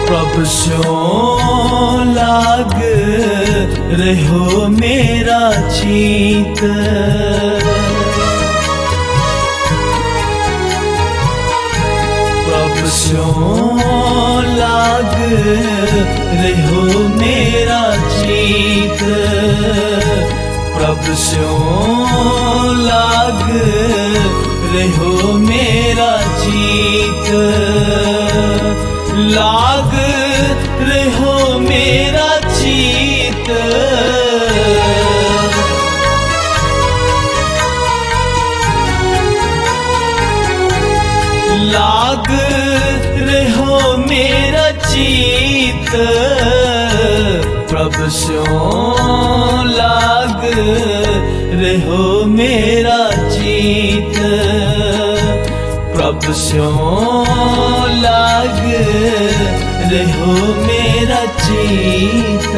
प्रभु स्यों लाग रहो मेरा चीत। प्रभु स्यों लाग रहो मेरा चीत। प्रभु स्यों लाग रहो मेरा चीत। लाग रहो मेरा चीत। लाग रहो मेरा चीत। प्रभु स्यों लाग रहो मेरा चीत। प्रभु स्यों लाग रहो मेरा चीत।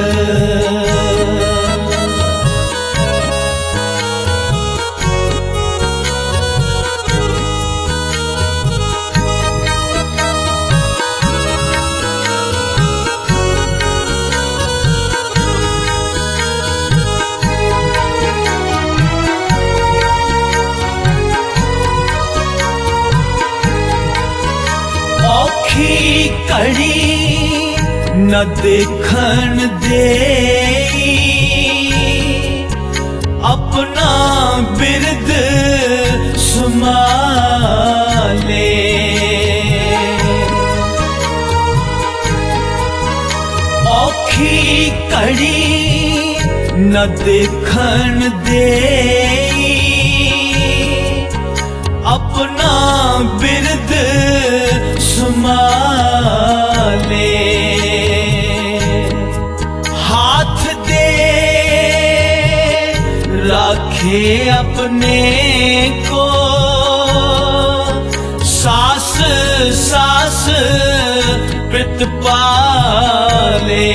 कड़ी न देखन दे अपना बिरद सुमाले। औखी कड़ी न देखन दे अपना बिरद सुमाले। हाथ दे राखे अपने को सास सास प्रितपाले।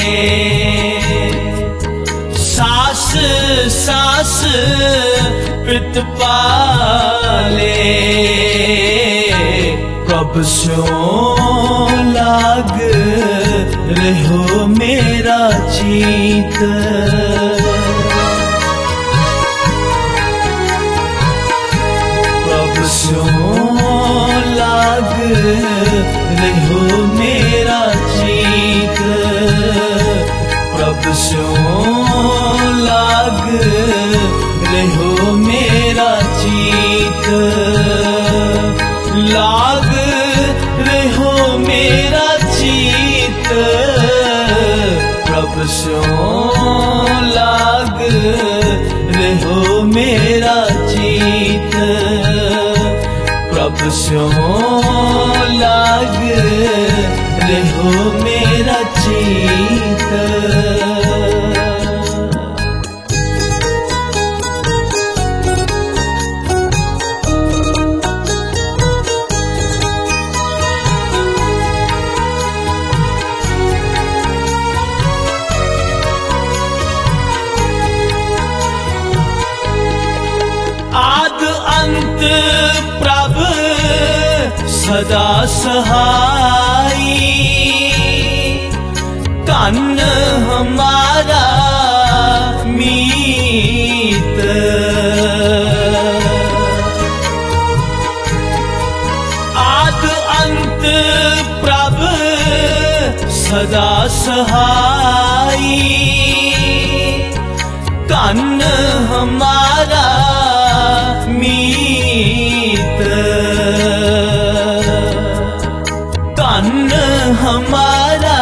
सास सास प्रितपाले। प्रभु स्यों लाग रहो मेरा चीत। प्रभु स्यों लाग रहो मेरा चीत। प्रभु स्यों लाग रहो मेरा चीत। लाग रहो मेरा चीत। प्रभु स्यों लाग रहो मेरा चीत। प्रभु स्यों लाग रहो मेरा चीत। आद अंत प्रभु सदा सहाई। धन हमारा मीत। आद अंत प्रभु सदा सहाई। धन हमारा मीत। धन हमारा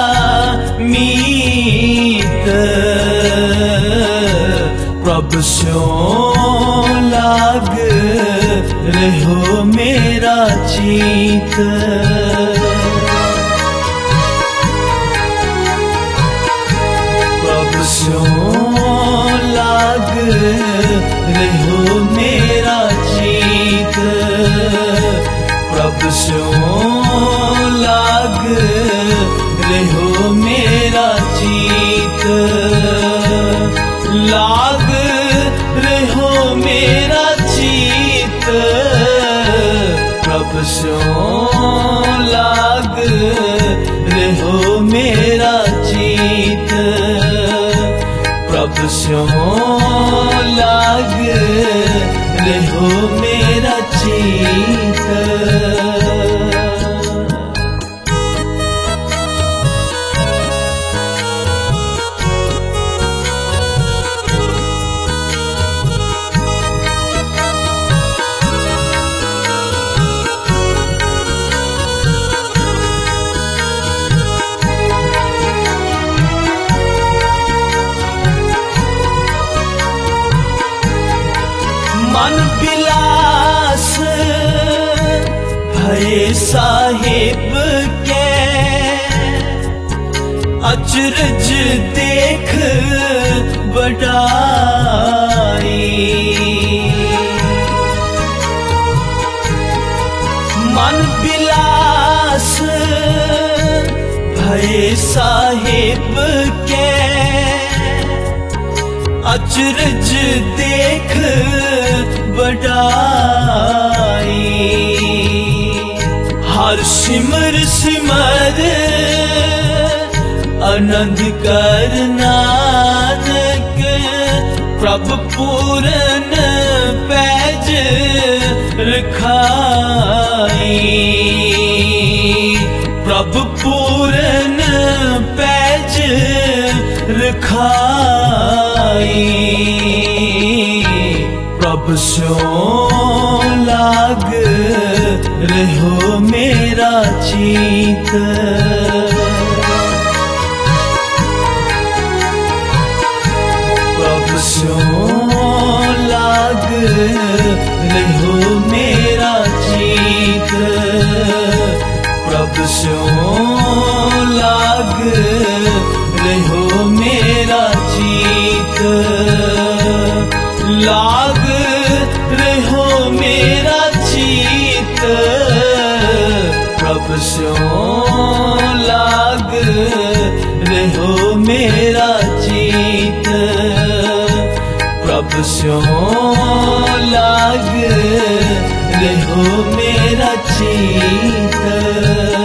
मीत। प्रभु स्यों लाग रहो मेरा चीत। प्रभु स्यों लाग रहो मेरा चीत। प्रभु स्यों लाग रहो मेरा चीत। लाग रहो मेरा चीत। प्रभु स्यों लाग रहो मेरा चीत, प्रभु स्यों लाग रहो मेरा चीत। मन बिलास भय साहिब के, अचरज देख बढ़ाई। मन बिलास भय साहिब के, अचरज देख बढ़ाई। हर सिमर सिमर आनंद कर नानक, प्रभु पूरन पैज रखाई। प्रभु पूरन पैज रखाई। प्रभु स्यों लाग रहो मेरा चीत, प्रभु स्यों लाग रहो मेरा चीत, प्रभु स्यों लाग रहो मेरा चीत। लाग रहो मेरा चीत, प्रभु स्यों लाग रहो मेरा चीत, प्रभु स्यों लाग रहो मेरा चीत।